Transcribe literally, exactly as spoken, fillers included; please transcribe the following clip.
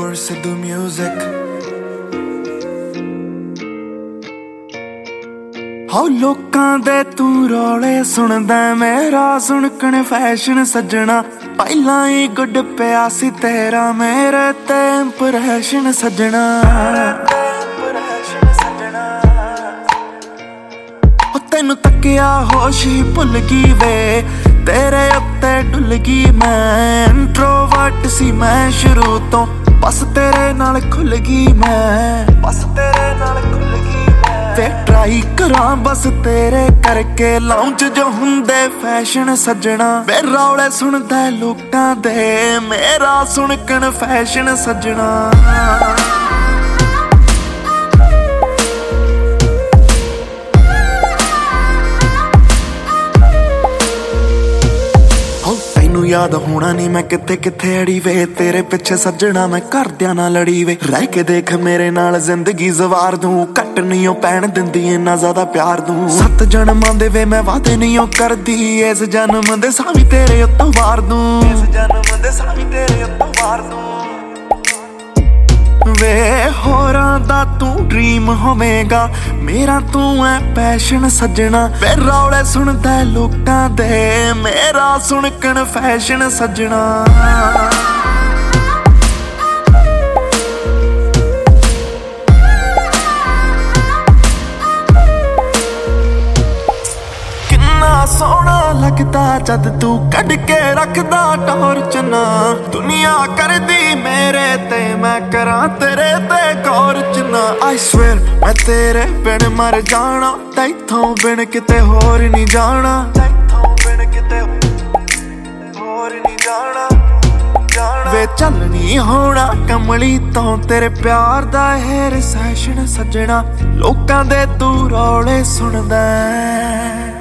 Sidhu music. ਹੋ ਲੋਕਾਂ ਦੇ ਤੂੰ ਰੌਲੇ ਸੁਣਦਾ ਮੇਰਾ ਸੁਣਕਣ ਫੈਸ਼ਨ ਸੱਜਣਾ ਪਹਿਲਾਂ ਹੀ ਗੁੱਡ ਪਿਆ ਸੀ ਤੇਰਾ ਮੇਰੇ ਤੇ ਇੰਪ੍ਰੈਸ਼ਨ ਸੱਜਣਾ ਹੋ ਤੈਨੂੰ ਤੱਕਿਆ ਹੋਸ਼ ਹੀ ਭੁੱਲ ਗਈ ਵੇ ਤੇਰੇ ਉੱਤੇ ਡੁੱਲ ਗਈ ਮੈਂ ਇੰਟਰੋਵਰਟ ਸੀ ਮੈਂ ਸ਼ੁਰੂ ਤੋਂ ਬਸ ਤੇਰੇ ਨਾਲ ਖੁੱਲ ਗਈ ਮੈਂ ਬਸ ਤੇਰੇ ਨਾਲ ਖੁੱਲ ਗਈ ਵੇ ਟਰਾਈ ਕਰਾਂ ਬਸ ਤੇਰੇ ਕਰਕੇ ਲਾਉਂਚ ਜੋ ਹੁੰਦੇ ਫੈਸ਼ਨ ਸੱਜਣਾ ਵੇ ਰੌਲੇ ਸੁਣਦਾ ਲੋਕਾਂ ਦੇ ਮੇਰਾ ਸੁਣਕਣ ਫੈਸ਼ਨ ਸੱਜਣਾ ਤੈਨੂੰ ਯਾਦ ਹੋਣਾ ਨੀ ਮੈਂ ਕਿੱਥੇ ਕਿੱਥੇ ਅੜੀ ਵੇ ਤੇਰੇ ਪਿੱਛੇ ਸੱਜਣਾ ਮੈਂ ਘਰਦਿਆਂ ਨਾਲ ਲੜੀ ਵੇ ਰਹਿ ਕੇ ਦੇਖ ਮੇਰੇ ਨਾਲ ਜ਼ਿੰਦਗੀ ਜ਼ਵਾਰ ਦੂੰ ਘੱਟ ਨਹੀਂ ਓ ਪੈਣ ਦਿੰਦੀ ਇੰਨਾ ਜ਼ਿਆਦਾ ਪਿਆਰ ਦੂੰ ਸੱਤ ਜਨਮਾਂ ਦੇ ਵੇ ਮੈਂ ਵਾਦੇ ਨਹੀਂ ਓ ਕਰਦੀ ਇਸ ਜਨਮ ਦੇ ਸਾਵੀ ਤੇਰੇ ਉੱਤੋਂ ਵਾਰ ਦੂੰ ਇਸ ਜਨਮ ਦੇ ਸਾਵੀ ਤੇਰੇ ਉੱਤੋਂ ਵਾਰ ਦੂੰ ਵੇ ਹੋਰਾਂ ਦਾ ਤੂੰ ਡ੍ਰੀਮ ਹੋਵੇਗਾ ਮੇਰਾ ਤੂੰ ਐ ਪੈਸ਼ਨ ਸੱਜਣਾ ਵੇ ਰੌਲੇ ਸੁਣਦਾ ਲੋਕਾਂ ਦੇ ਮੇਰਾ ਸੁਣਕਣ ਫੈਸ਼ਨ ਸੱਜਣਾ ਸੋਹਣਾ ਲੱਗਦਾ ਜਦ ਤੂੰ ਕੱਢ ਕੇ ਰੱਖਦਾ ਟੌਰਚ ਨਾ ਦੁਨੀਆ ਕਰਦੀ ਮੇਰੇ ਤੇ ਮੈਂ ਕਰਾਂ ਤੇਰੇ ਤੇ ਗੌਰਚ ਨਾ ਆਈ ਸਵੇਅਰ ਮੈਂ ਤੇਰੇ ਬਿਨ ਮਰ ਜਾਣਾ ਤੈਥੋਂ ਬਿਨ ਕਿਤੇ ਹੋਰ ਨਹੀਂ ਜਾਣਾ ਤੈਥੋਂ ਬਿਨ ਕਿਤੇ ਹੋਰ ਨਹੀਂ ਜਾਣਾ ਵੇ ਚੱਲ ਨੀ ਹੋਣਾ ਕਮਲੀ ਤੋਂ ਤੇਰੇ ਪਿਆਰ ਦਾ ਇਹ ਰਿਸੈਸ਼ਨ ਸੱਜਣਾ ਲੋਕਾਂ ਦੇ ਤੂੰ ਰੌਲੇ ਸੁਣਦਾ